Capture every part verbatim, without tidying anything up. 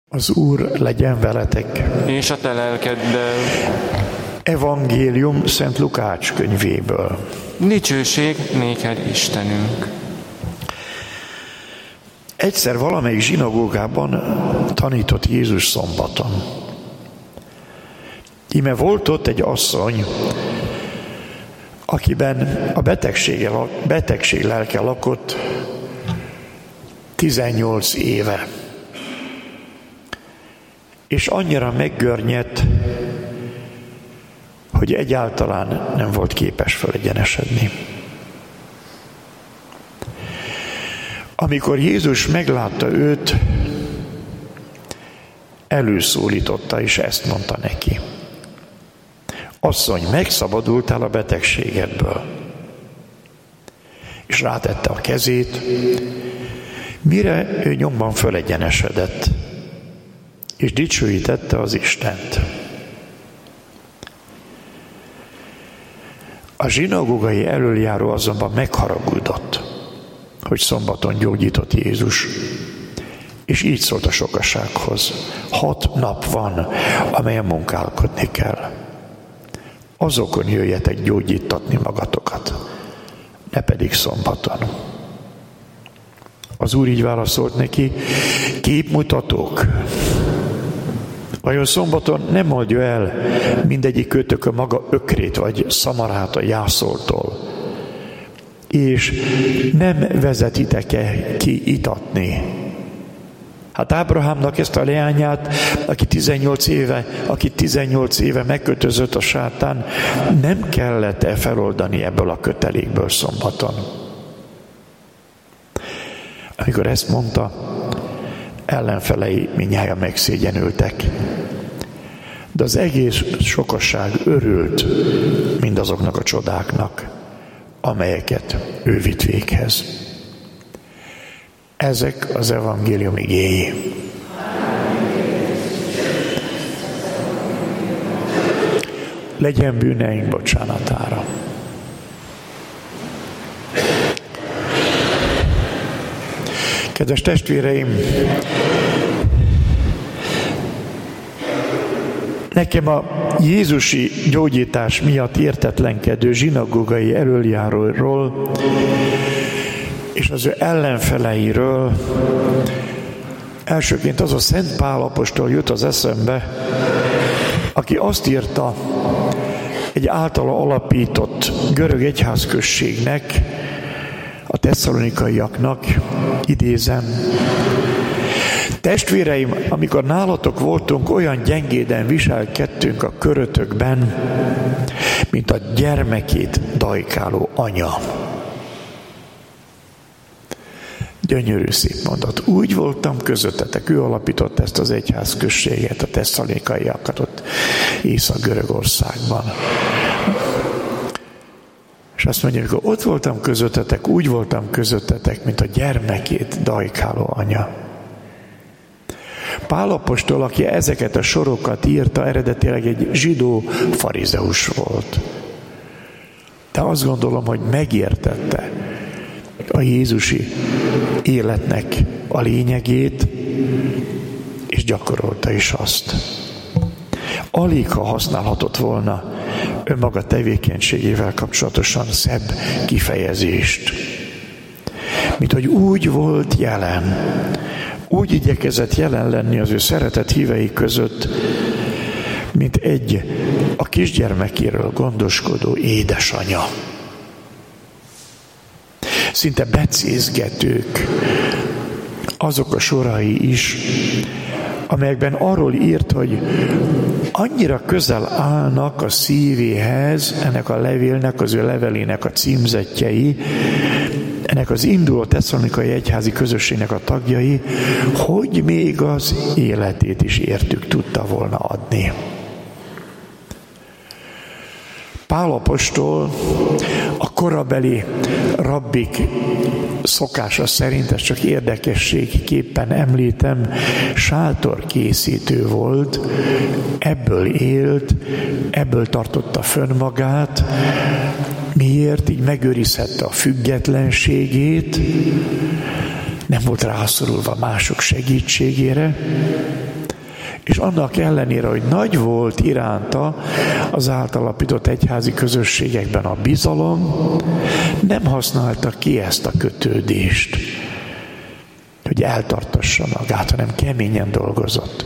Az Úr legyen veletek. És a te lelkeddel. Evangélium Szent Lukács könyvéből. Dicsőség néked, Istenünk. Egyszer valamelyik zsinagógában tanított Jézus szombaton. Íme volt ott egy asszony, akiben a betegség, betegség lelke lakott tizennyolc éve. És annyira meggörnyedt, hogy egyáltalán nem volt képes fölegyenesedni. Amikor Jézus meglátta őt, előszólította, és ezt mondta neki: Asszony, megszabadultál a betegségedből. És rátette a kezét, mire ő nyomban fölegyenesedett, és dicsőítette az Istent. A zsinagógai elöljáró azonban megharagudott, hogy szombaton gyógyított Jézus, és így szólt a sokasághoz: hat nap van, amelyen munkálkodni kell. Azokon jöjjetek gyógyítatni magatokat, ne pedig szombaton. Az Úr így válaszolt neki: képmutatók, vajon szombaton nem oldja el mindegyik kötök a maga ökrét vagy szamarát a jászoltól, és nem vezetitek-e ki itatni? Hát Ábrahámnak ezt a leányát, aki tizennyolc éve, aki tizennyolc éve megkötözött a sátán, nem kellett-e feloldani ebből a kötelékből szombaton? Amikor ezt mondta, ellenfelei mindnyájan megszégyenültek. De az egész sokaság örült mindazoknak a csodáknak, amelyeket ő vitt véghez. Ezek az evangélium igéi. Legyen bűneink bocsánatára. Kedves testvéreim, nekem a jézusi gyógyítás miatt értetlenkedő zsinagógai elöljáróról és az ő ellenfeleiről elsőként az a Szent Pál apostol jut az eszembe, aki azt írta egy általa alapított görög egyházközségnek, a tesszalonikaiaknak, idézem: testvéreim, amikor nálatok voltunk, olyan gyengéden viselkedtünk a körötökben, mint a gyermekét dajkáló anya. Gyönyörű szép mondat. Úgy voltam közöttetek, ő alapított ezt az egyházközséget, a tesszalonikaiakat ott Észak-Görögországban. És azt mondja, amikor ott voltam közöttetek, úgy voltam közöttetek, mint a gyermekét dajkáló anya. Pál apostol, aki ezeket a sorokat írta, eredetileg egy zsidó farizeus volt. De azt gondolom, hogy megértette a jézusi életnek a lényegét, és gyakorolta is azt. Alig, ha használhatott volna önmaga tevékenységével kapcsolatosan szebb kifejezést. Mint hogy úgy volt jelen, úgy igyekezett jelen lenni az ő szeretett hívei között, mint egy a kisgyermekéről gondoskodó édesanya. Szinte becézgetők azok a sorai is, amelyekben arról írt, hogy annyira közel állnak a szívéhez, ennek a levélnek, az ő levelének a címzettjei, ennek az induló tesszalonikai egyházi közösségnek a tagjai, hogy még az életét is értük tudta volna adni. Pál apostol a korabeli rabbik szokása szerint, ezt csak érdekességképpen említem, sátorkészítő volt, ebből élt, ebből tartotta fönn magát. Miért? Így megőrizhette a függetlenségét, nem volt rászorulva mások segítségére, És annak ellenére, hogy nagy volt iránta az átalapított egyházi közösségekben a bizalom, nem használta ki ezt a kötődést, hogy eltartassa magát, hanem keményen dolgozott.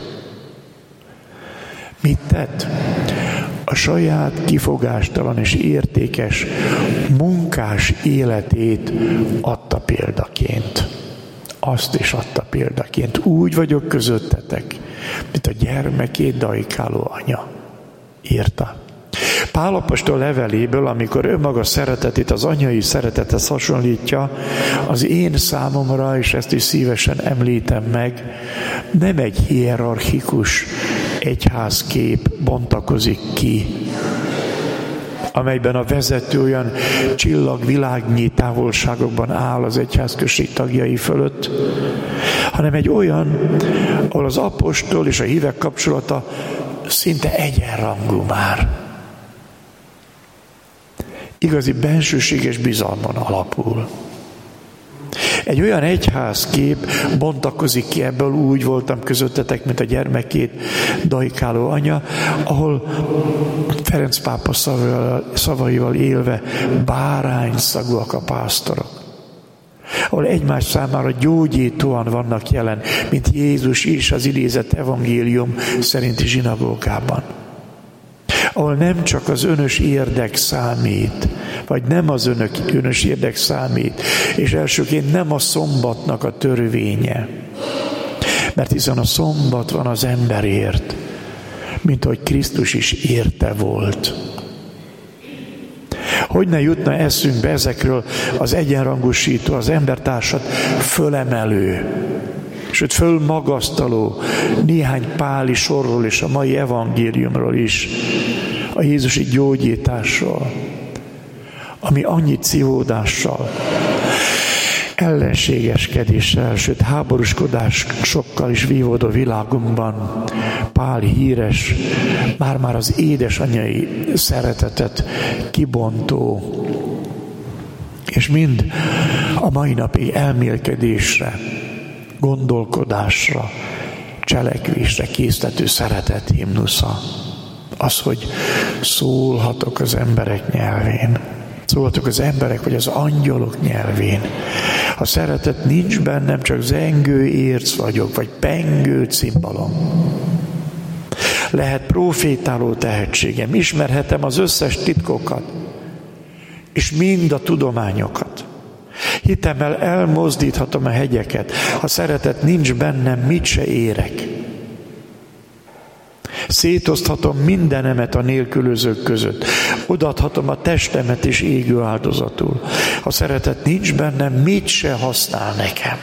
Mit tett? A saját kifogástalan és értékes munkás életét adta példaként. Azt is adta példaként. Úgy vagyok közöttetek, mint a gyermekét dajkáló anya. Írta. Pál apostol leveléből, amikor önmaga szeretetét az anyai szeretethez hasonlítja, az én számomra, és ezt is szívesen említem meg, nem egy hierarchikus egyházkép bontakozik ki, amelyben a vezető olyan csillagvilágnyi távolságokban áll az egyházközség tagjai fölött, hanem egy olyan, ahol az apostol és a hívek kapcsolata szinte egyenrangú már. Igazi bensőséges bizalmon alapul. Egy olyan egyházkép bontakozik ki ebből, úgy voltam közöttetek, mint a gyermekét dajkáló anya, ahol Ferenc pápa szavaival, szavaival élve bárányszagúak a pásztorok. Ahol egymás számára gyógyítóan vannak jelen, mint Jézus is az idézett evangélium szerinti zsinagógában. Ahol nem csak az önös érdek számít, vagy nem az önök önös érdek számít, és elsőként nem a szombatnak a törvénye. Mert hiszen a szombat van az emberért, mint ahogy Krisztus is érte volt. Hogy ne jutna eszünkbe ezekről az egyenrangúsító, az embertársat fölemelő, sőt fölmagasztaló néhány páli sorról és a mai evangéliumról is, a jézusi gyógyításról, ami annyi cihódással, ellenségeskedéssel, sőt háborúskodásokkal is vívódó világunkban Pál híres, már-már az édesanyai szeretetet kibontó, és mind a mai napig elmélkedésre, gondolkodásra, cselekvésre késztető szeretet himnusza. Az, hogy szólhatok az emberek nyelvén. Szólhatok az emberek, vagy az angyalok nyelvén. Ha szeretet nincs bennem, csak zengő érc vagyok, vagy pengő cimbalom. Lehet profétáló tehetségem, ismerhetem az összes titkokat, és mind a tudományokat. Hitemmel elmozdíthatom a hegyeket. Ha szeretet nincs bennem, mit se érek. Szétoszthatom mindenemet a nélkülözők között. Odaadhatom a testemet is égő áldozatul. Ha szeretet nincs bennem, mit se használ nekem.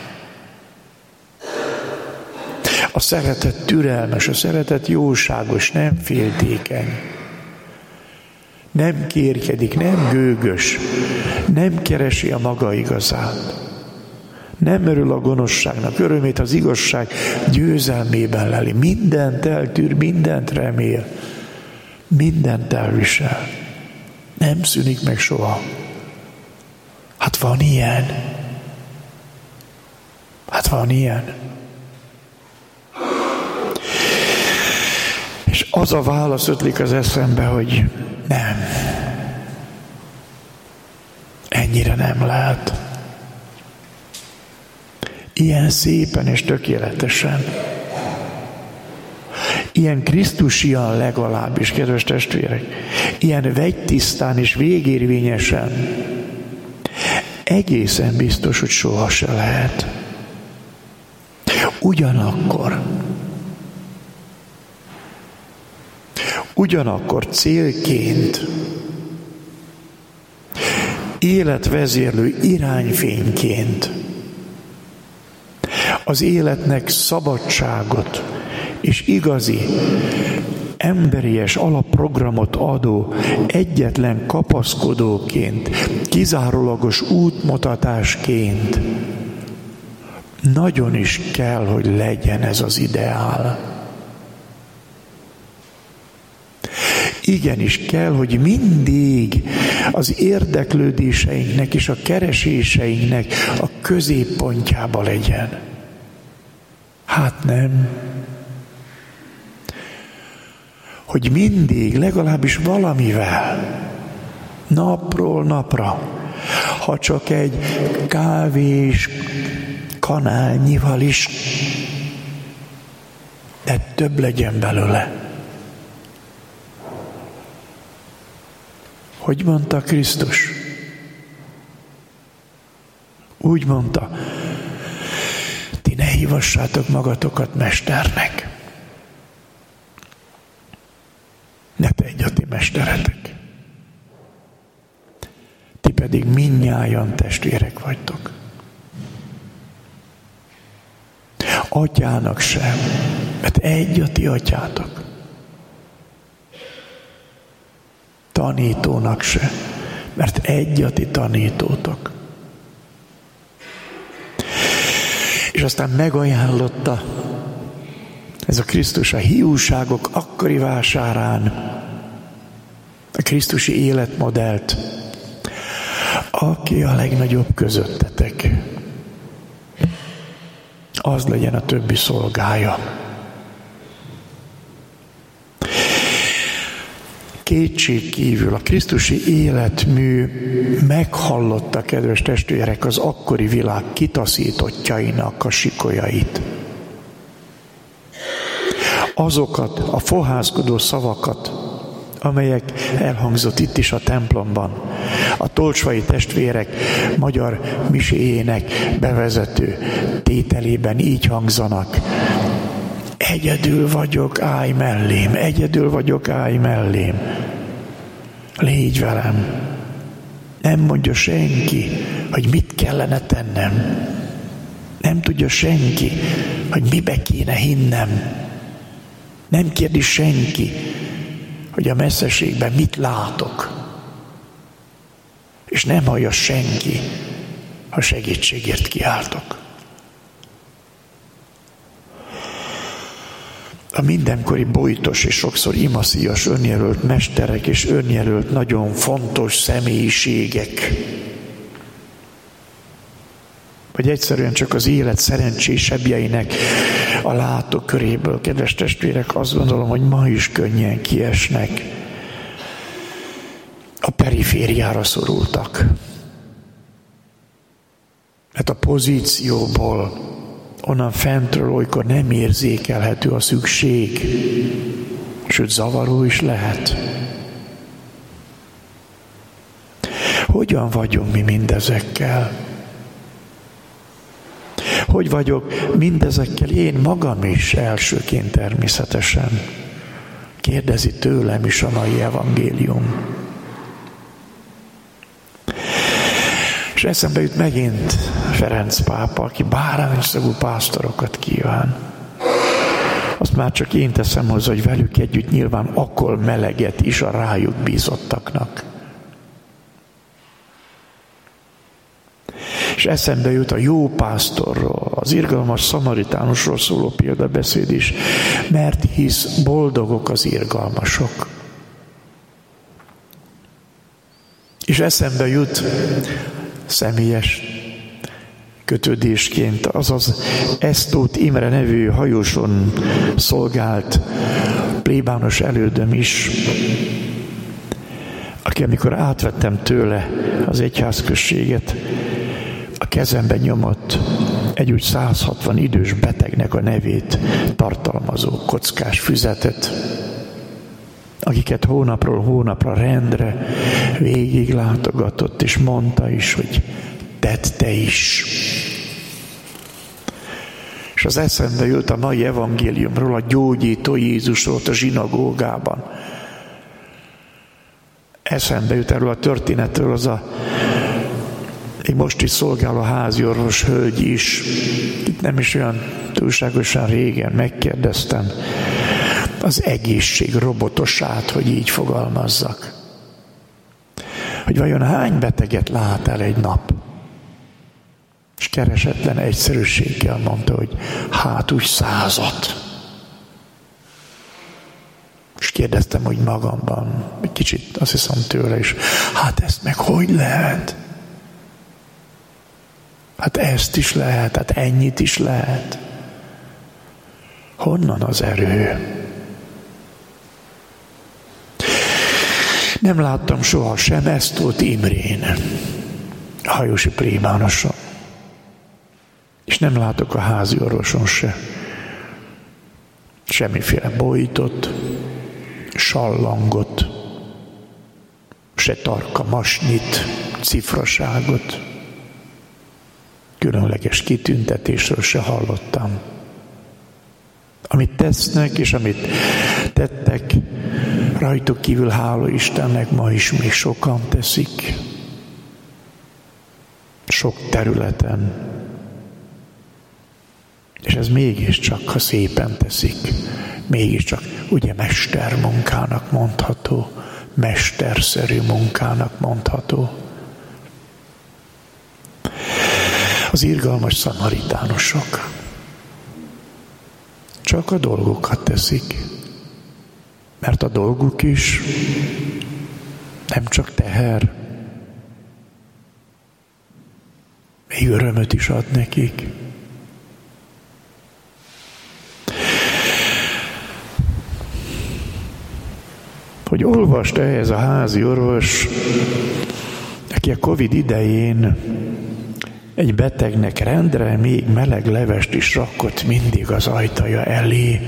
A szeretet türelmes, a szeretet jóságos, nem féltékeny. Nem kérkedik, nem gőgös, nem keresi a maga igazát. Nem örül a gonoszságnak, örömét az igazság győzelmében leli. Mindent eltűr, mindent remél, mindent elvisel. Nem szűnik meg soha. Hát van ilyen. Hát van ilyen. És az a válasz ötlik az eszembe, hogy nem. Ennyire nem lehet. Ilyen szépen és tökéletesen. Ilyen krisztusian legalábbis, kedves testvérek. Ilyen vegytisztán és végérvényesen. Egészen biztos, hogy soha se lehet. Ugyanakkor Ugyanakkor célként, életvezérlő irányfényként, az életnek szabadságot és igazi, emberies alapprogramot adó egyetlen kapaszkodóként, kizárólagos útmutatásként nagyon is kell, hogy legyen ez az ideál. Igenis kell, hogy mindig az érdeklődéseinknek és a kereséseinknek a középpontjába legyen. Hát nem. hogy mindig, legalábbis valamivel, napról napra, ha csak egy kávés kanálnyival is, de több legyen belőle. Hogy mondta Krisztus? Úgy mondta, ti ne hívassátok magatokat mesternek. Ne tegye a ti mesteretek. Ti pedig mindnyájan testvérek vagytok. Atyának sem, mert egy a ti atyátok. Tanítónak se, mert egy a ti tanítótok. És aztán megajánlotta ez a Krisztus a hiúságok akkori vásárán a krisztusi életmodellt, aki a legnagyobb közöttetek, az legyen a többi szolgája. Kétség kívül a krisztusi életmű meghallotta, kedves testvérek, az akkori világ kitaszítottjainak a sikolyait. Azokat a fohászkodó szavakat, amelyek elhangzott itt is a templomban, a tolcsvai testvérek magyar miséjének bevezető tételében így hangzanak. Egyedül vagyok, állj mellém, egyedül vagyok, állj mellém. Légy velem. Nem mondja senki, hogy mit kellene tennem. Nem tudja senki, hogy mibe kéne hinnem. Nem kérdi senki, hogy a messzeségben mit látok. És nem hallja senki, ha segítségért kiáltok. A mindenkori bojtos és sokszor imaszíjas önjelölt mesterek és önjelölt nagyon fontos személyiségek, vagy egyszerűen csak az élet szerencsésebbjeinek a látóköréből, kedves testvérek, azt gondolom, hogy ma is könnyen kiesnek. A perifériára szorultak. Mert a pozícióból, onnan fentről olykor nem érzékelhető a szükség, sőt zavaró is lehet. Hogyan vagyunk mi mindezekkel? Hogy vagyok mindezekkel én magam is elsőként természetesen? Kérdezi tőlem is a mai evangélium. És eszembe jut megint Ferenc pápa, aki bárányszagú pásztorokat kíván. Azt már csak én teszem hozzá, hogy velük együtt nyilván akkor meleget is a rájuk bízottaknak. És eszembe jut a jó pásztorról, az irgalmas szamaritánusról szóló példabeszéd is, mert hisz boldogok az irgalmasok. És eszembe jut személyes kötődésként, azaz Esztóth Imre nevű hajóson szolgált plébános elődöm is, aki amikor átvettem tőle az egyházközséget, a kezembe nyomott egy úgy száz hatvan idős betegnek a nevét tartalmazó kockás füzetet, akiket hónapról hónapra rendre végig látogatott, és mondta is, hogy tedd te is. És az eszembe jött a mai evangéliumról, a gyógyító Jézusról a zsinagógában. Eszembe jut erről a történetről az a még most is szolgáló háziorvos hölgy is. Itt nem is olyan túlságosan régen megkérdeztem az egészség robotosát, hogy így fogalmazzak. Hogy vajon hány beteget lát el egy nap? És keresetlen egyszerűséggel mondta, hogy hát úgy százat. És kérdeztem, hogy magamban, egy kicsit azt hiszem tőle is, hát ezt meg hogy lehet? Hát ezt is lehet, hát ennyit is lehet. Honnan az erő? Nem láttam soha sem Esztót Imrén, a hajósi plébánoson. És nem látok a házi orvoson se. Semmiféle bojtot, sallangot, se tarka masnyit, cifraságot, különleges kitüntetésről se hallottam. Amit tesznek, és amit tettek, rajtuk kívül, hála Istennek, ma is még sokan teszik. Sok területen. És ez mégiscsak, ha szépen teszik, mégiscsak ugye mestermunkának mondható, mesterszerű munkának mondható. Az irgalmas szamaritánusok csak a dolgokat teszik, mert a dolguk is nem csak teher, még örömöt is ad nekik. Hogy olvast ehhez a házi orvos, aki a Covid idején egy betegnek rendre még meleg levest is rakott mindig az ajtaja elé.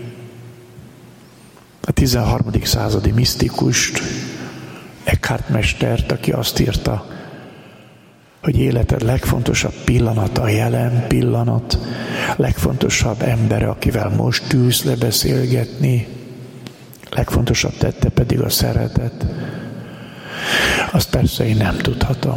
A tizenharmadik századi misztikust, Eckhart mestert, aki azt írta, hogy életed legfontosabb pillanata a jelen pillanat, legfontosabb embere, akivel most ülsz le beszélgetni, legfontosabb tette pedig a szeretet. Azt persze én nem tudhatom.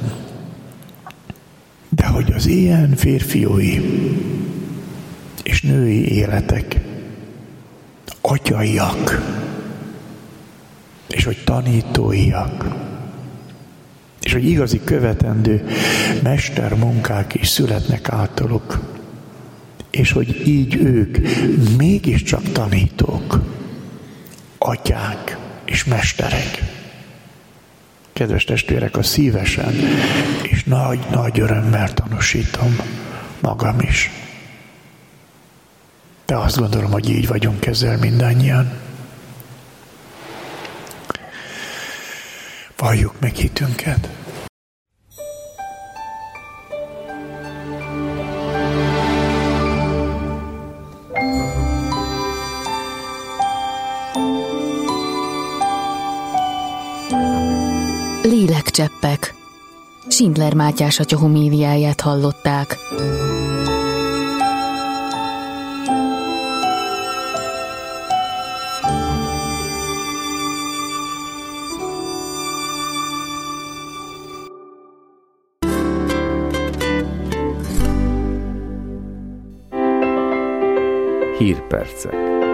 De hogy az ilyen férfiúi és női életek atyaiak, és hogy tanítóiak, és hogy igazi követendő mestermunkák is születnek általuk, és hogy így ők mégiscsak tanítók, atyák és mesterek. Kedves testvérek, a szívesen és nagy-nagy örömmel tanúsítom magam is. De azt gondolom, hogy így vagyunk ezzel mindannyian. Valljuk meg hitünket. Lélekcseppek. Schindler Mátyás atya homéliáját hallották. Hírpercek.